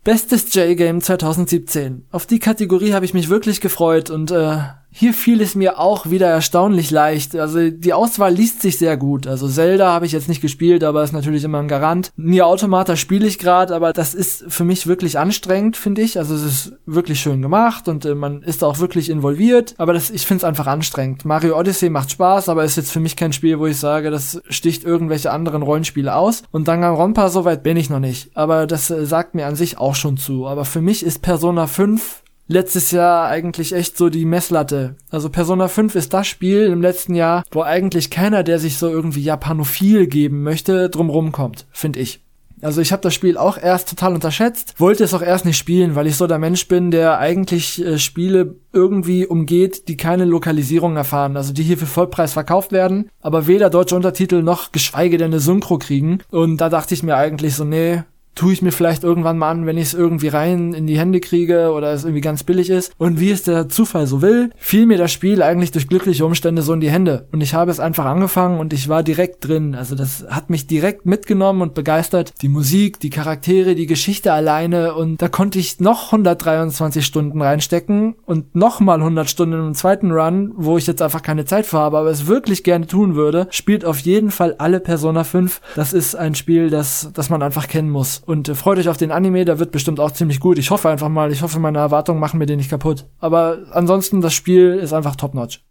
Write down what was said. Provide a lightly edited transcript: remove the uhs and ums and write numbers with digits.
Bestes J-Game 2017. Auf die Kategorie habe ich mich wirklich gefreut und hier fiel es mir auch wieder erstaunlich leicht. Also die Auswahl liest sich sehr gut. Also Zelda habe ich jetzt nicht gespielt, aber ist natürlich immer ein Garant. Nier Automata spiele ich gerade, aber das ist für mich wirklich anstrengend, finde ich. Also es ist wirklich schön gemacht und man ist auch wirklich involviert, aber ich finde es einfach anstrengend. Mario Odyssey macht Spaß, aber ist jetzt für mich kein Spiel, wo ich sage, das sticht irgendwelche anderen Rollenspiele aus. Und Danganronpa, soweit bin ich noch nicht. Aber das sagt mir an sich auch schon zu. Aber für mich ist Persona 5 letztes Jahr eigentlich echt so die Messlatte. Also Persona 5 ist das Spiel im letzten Jahr, wo eigentlich keiner, der sich so irgendwie japanophil geben möchte, drumrum kommt, finde ich. Also ich habe das Spiel auch erst total unterschätzt, wollte es auch erst nicht spielen, weil ich so der Mensch bin, der eigentlich Spiele irgendwie umgeht, die keine Lokalisierung erfahren, also die hier für Vollpreis verkauft werden, aber weder deutsche Untertitel noch geschweige denn eine Synchro kriegen. Und da dachte ich mir eigentlich so, nee, tue ich mir vielleicht irgendwann mal an, wenn ich es irgendwie rein in die Hände kriege oder es irgendwie ganz billig ist. Und wie es der Zufall so will, fiel mir das Spiel eigentlich durch glückliche Umstände so in die Hände. Und ich habe es einfach angefangen und ich war direkt drin. Also das hat mich direkt mitgenommen und begeistert. Die Musik, die Charaktere, die Geschichte alleine. Und da konnte ich noch 123 Stunden reinstecken und nochmal 100 Stunden im zweiten Run, wo ich jetzt einfach keine Zeit für habe, aber es wirklich gerne tun würde. Spielt auf jeden Fall alle Persona 5. Das ist ein Spiel, das man einfach kennen muss. Und freut euch auf den Anime, der wird bestimmt auch ziemlich gut. Ich hoffe einfach mal, meine Erwartungen machen mir den nicht kaputt. Aber ansonsten, das Spiel ist einfach top-notch.